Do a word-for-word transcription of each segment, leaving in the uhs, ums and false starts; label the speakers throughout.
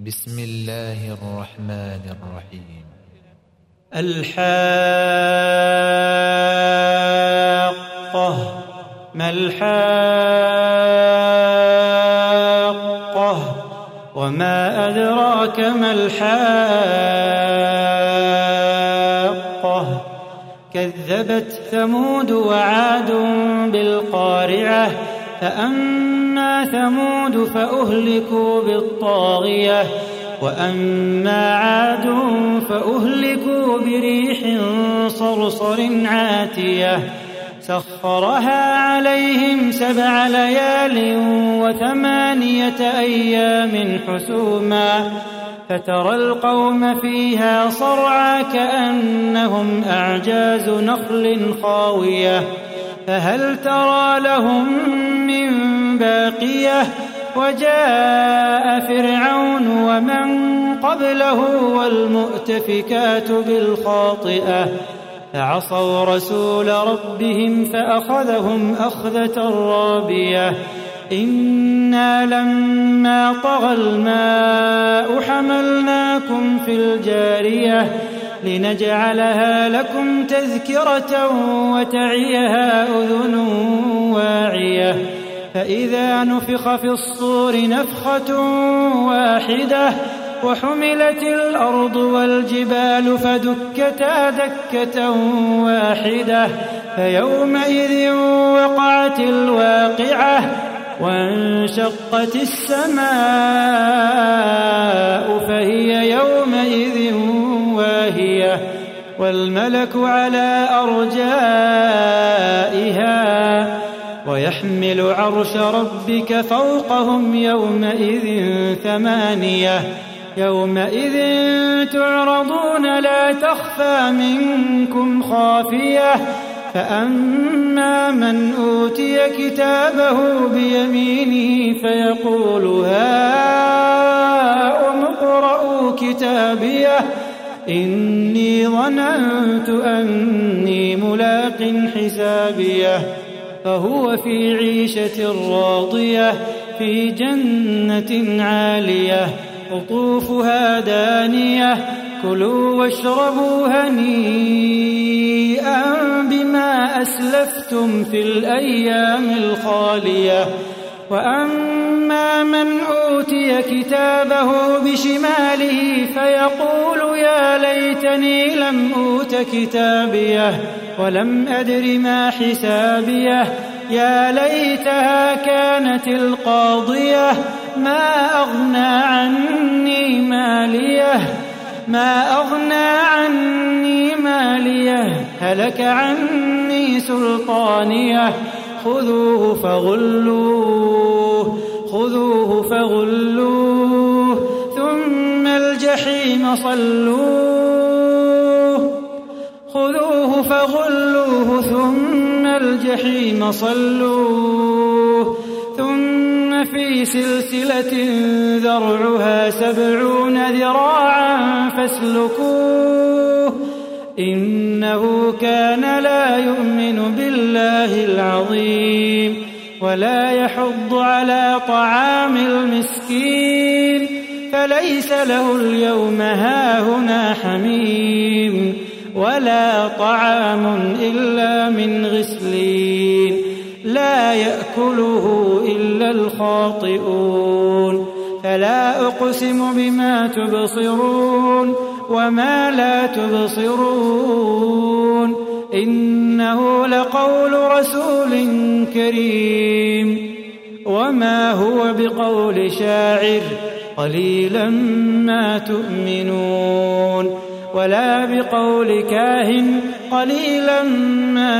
Speaker 1: بسم الله الرحمن الرحيم.
Speaker 2: الحاقة. ما الحاقة وما أدراك ما الحاقة. كذبت ثمود وعاد بالقارعة فأما ثمود فأهلكوا بالطاغية وأما عاد فأهلكوا بريح صرصر عاتية سخرها عليهم سبع ليال وثمانية أيام حسوما فترى القوم فيها صرعى كأنهم أعجاز نخل خاوية فهل ترى لهم من باقية. وجاء فرعون ومن قبله والمؤتفكات بالخاطئة فعصوا رسول ربهم فأخذهم أخذة رابية. إنا لما طغى الماء حملناكم في الجارية لنجعلها لكم تذكرة وتعيها أذن واعية. فإذا نفخ في الصور نفخة واحدة وحملت الأرض والجبال فدكتا دكة واحدة فيومئذ وقعت الواقعة وانشقت السماء فهي يومئذ واهية والملك على أرجائها ويحمل عرش ربك فوقهم يومئذ ثمانية. يومئذ تعرضون لا تخفى منكم خافية. فأما من أوتي كتابه بيمينه فيقول هاؤم اقرءوا كتابيه إني ظننت أني ملاق حسابيه فهو في عيشة راضية في جنة عالية قطوفها دانية كلوا واشربوا هنيئا بما أسلفتم في الأيام الخالية. وأما من أوتي كتابه بشماله فيقول يا ليتني لم أوت كتابيه ولم أدر ما حسابيه يا ليتها كانت القاضية ما أغنى عني ماليه ما أغنى عني ماليه هلك عني سلطانيه خذوه فغلوه خذوه فغلوه ثم الجحيم صلوه خذوه فغلوه ثم الجحيم صلوه ثم في سلسلة ذرعها سبعون ذراعا فاسلكوه إنه كان لا يؤمن بالله العظيم ولا يحض على طعام المسكين فليس له اليوم هاهنا حميم ولا طعام إلا من غسلين لا يأكله إلا الخاطئون. فلا أقسم بما تبصرون وما لا تبصرون إنه لقول رسول كريم وما هو بقول شاعر قليلا ما تؤمنون ولا بقول كاهن قليلا ما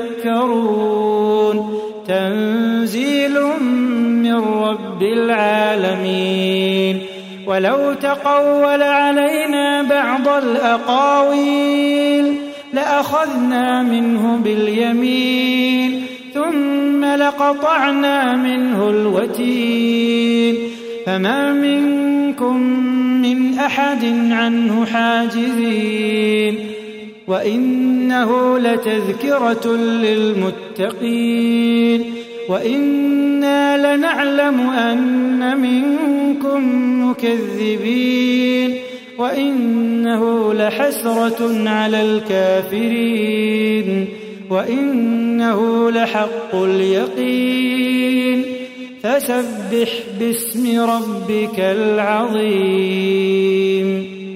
Speaker 2: تذكرون تنزيل من رب العالمين. ولو تقول علينا بعض الأقاويل لأخذنا منه باليمين ثم لقطعنا منه الوتين فما منكم من أحد عنه حاجزين وإنه لتذكرة للمتقين وإنا لنعلم أن منكم مكذبين وإنه لحسرة على الكافرين وإنه لحق اليقين فسبح باسم ربك العظيم.